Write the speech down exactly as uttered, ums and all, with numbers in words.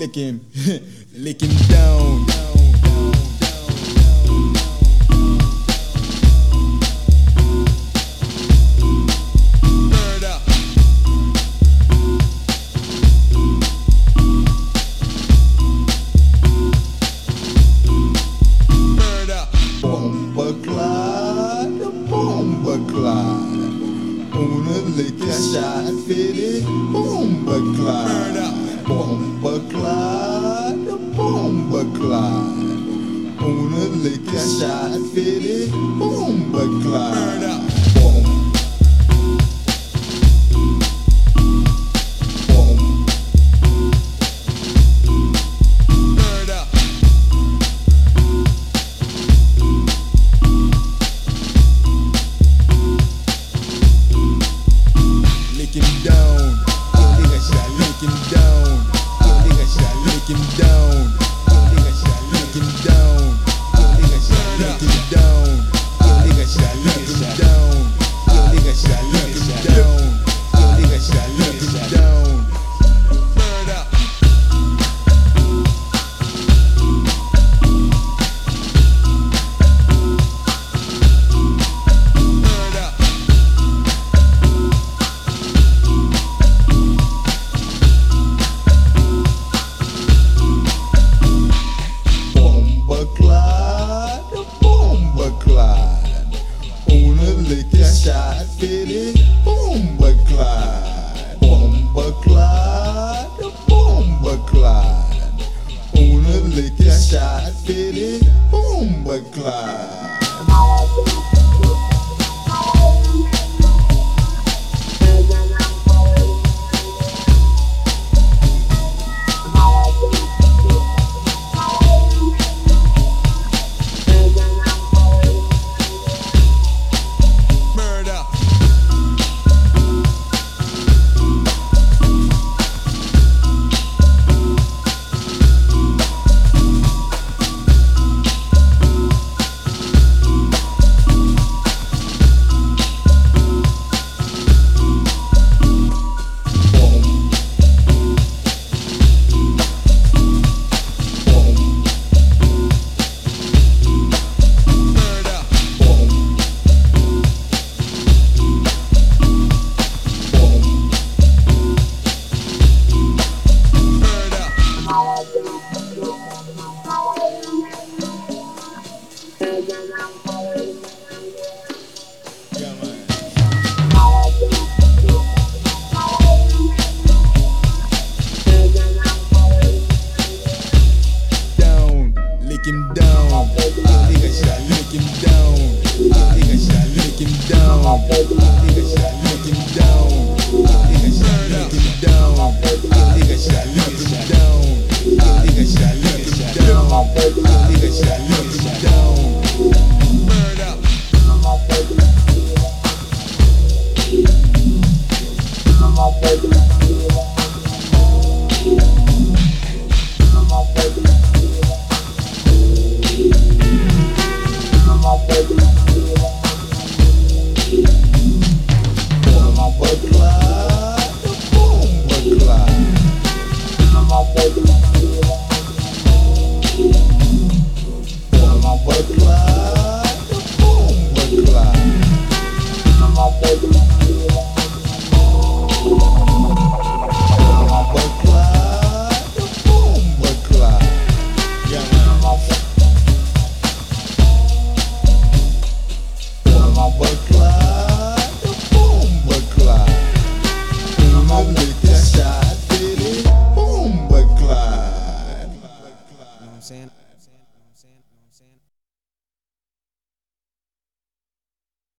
lick him, lick him down. Murder. Murder. Bomba Clyde, Bomba Clyde. Una lick a shot fitted, Bomba Clyde. Bomba Clyde, Bomba Clyde. Una lick a shot fitted, Bomba Clyde. Bomb. Bomb. Murder. Lick him down. Lick him down. Lick him down. Lick him down. Lick him down. Lick him down. Lick him down. Lick him down. Murder. Murder. Bomba Clyde, Bomba Clyde. Una lick a shot fitted, Bomba Clyde. Bomba Clyde, Bomba Clyde. Una lick a shot fitted, Bomba Clyde. Murder. Murder. Murder. Yeah, man. Down, lick him down. Lick him down. Lick him down. Lick him down. Lick him down. Lick him down. Lick him down. Murder. Bomba Clyde, Bomba Clyde.